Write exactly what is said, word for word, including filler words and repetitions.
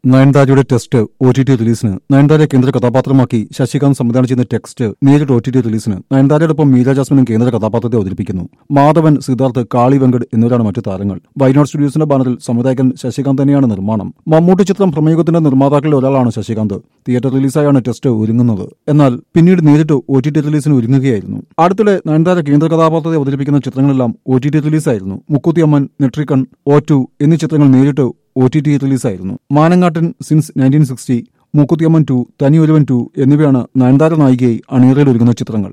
നയൻതാരയുടെ test O T T റിലീസിന് നയൻതാരയെ കേന്ദ്ര കഥാപാത്രമാക്കി ശശികാന്ത് സംവിധാനം ചെയ്യുന്ന ടെക്സ്റ്റ് നേരിട്ട് ഒ ടി ടി റിലീസിന് നയൻതാരയോടൊപ്പം മീര ജാസ്മിനും കേന്ദ്ര കഥാപാത്രത്തെ അവതരിപ്പിക്കുന്നു. മാധവൻ, സിദ്ധാർത്ഥ്, കാളി വെങ്കട് എന്നിവരാണ് മറ്റു താരങ്ങൾ. വൈനോട് സ്റ്റുഡിയോസിന്റെ ബാനറിൽ സംവിധായകൻ ശശികാന്ത് തന്നെയാണ് നിർമ്മാണം. മമ്മൂട്ടി ചിത്രം പ്രമേഹത്തിന്റെ നിർമ്മാതാക്കളിൽ ഒരാളാണ് ശശികാന്ത്. തിയേറ്റർ റിലീസായാണ് ടെസ്റ്റ് ഒരുങ്ങുന്നത്. എന്നാൽ പിന്നീട് നേരിട്ട് ഒ ടി ടി റിലീസിന് ഒരുങ്ങുകയായിരുന്നു. അടുത്തിടെ നയൻതാര കേന്ദ്ര കഥാപാത്രത്തെ അവതരിപ്പിക്കുന്ന ചിത്രങ്ങളെല്ലാം ഒ ടി ടി റിലീസായിരുന്നു. മുക്കുത്തിയമ്മൻ, നെട്രിക്കൺ, ഓ ടു എന്നീ ചിത്രങ്ങൾ നേരിട്ട് ഒ ടി ടി റിലീസായിരുന്നു. മാനങ്ങാട്ടൻ, since nineteen sixty, Mookuthi Amman two, Thani Oruvan to എന്നിവയാണ് നയൻതാര നായികയായി അണിയറയിൽ ഒരുങ്ങുന്ന ചിത്രങ്ങൾ.